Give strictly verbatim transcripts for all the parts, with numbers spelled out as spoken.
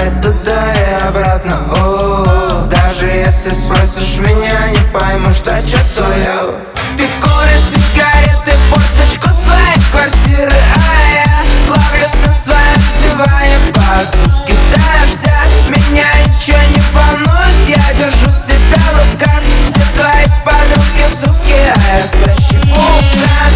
улетает туда и обратно. О, даже если спросишь меня, не пойму, что чувствую. Ты куришь сигареты, форточку своей квартиры, а я плавлюсь на своем диване под звуки дождя. Меня ничего не волнует, я держу себя в руках. Все твои подруги суки, а я спящий вулкан.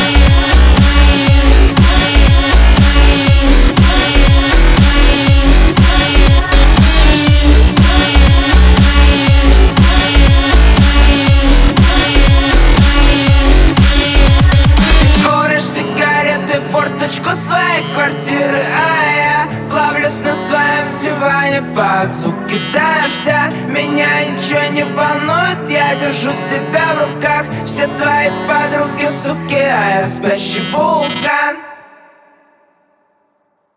Своей квартиры, а я плавлюсь на своем диване под звуки дождя. Меня ничего не волнует, я держу себя в руках. Все твои подруги суки, а я спящий вулкан.